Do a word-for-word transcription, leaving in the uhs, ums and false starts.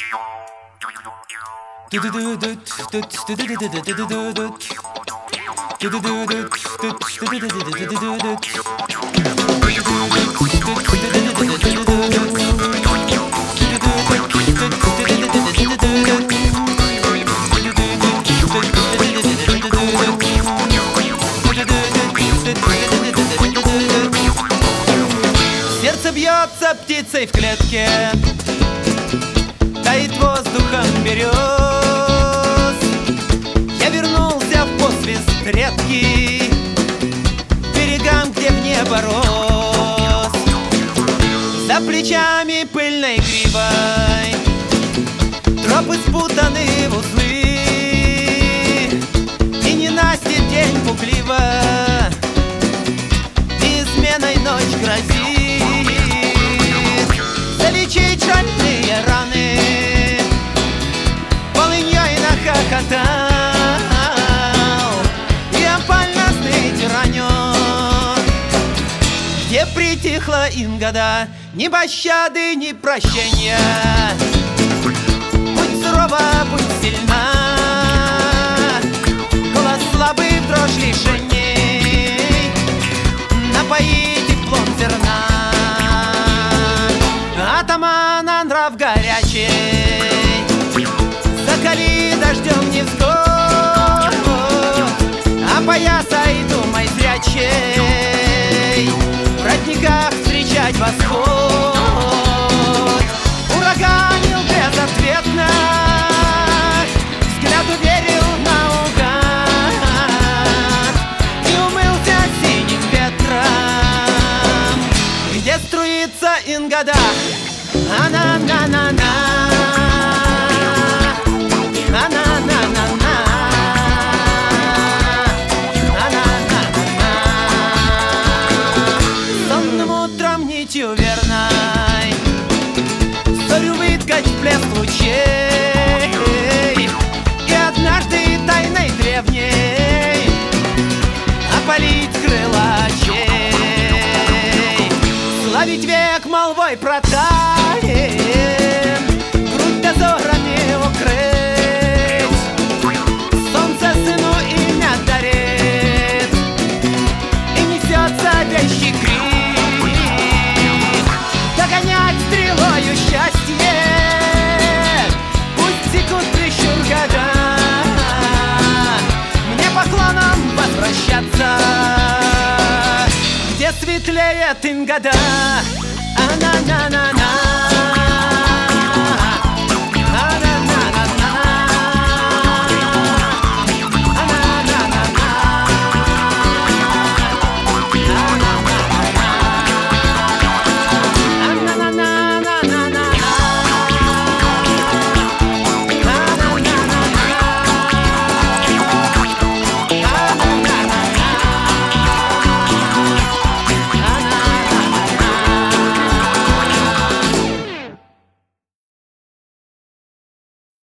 Сердце бьется птицей в клетке, таит воздухом берез. Я вернулся в посвист редкий, к берегам, где в небо рос. За плечами пыльной гривой тропы спутаны в узлы, и ненастье день пугливо изменой ночь грозит. Залечить шальные раны полыньей нахохотал, и опальностный тиранёк, где притихла ингода, ни пощады, ни прощения. Будь сурова, будь сильна, голос слабый в дрожь лишений, напои теплом зерна. Атамана нрав горячий, закали дождем невзгод, опоясай, думай зрячей, в родниках встречать восход. Ураганил безответно, взгляд уверил наугад, и умылся синим ветром, где струится ингода. А-на-на-на-на, а-на-на-на-на, а-на-на-на-на. Сонным утром нитью верной зорю выткать в плеск лучей, и однажды тайной древней опалить крылачей. Славить век молвой протаем, грудь дозорами укрыть, солнце сыну имя дарит, и несется вещий крик. Догонять стрелою счастье, пусть секут прищур года, мне поклоном возвращаться, где светлеет ингода. А-на-на-на-на.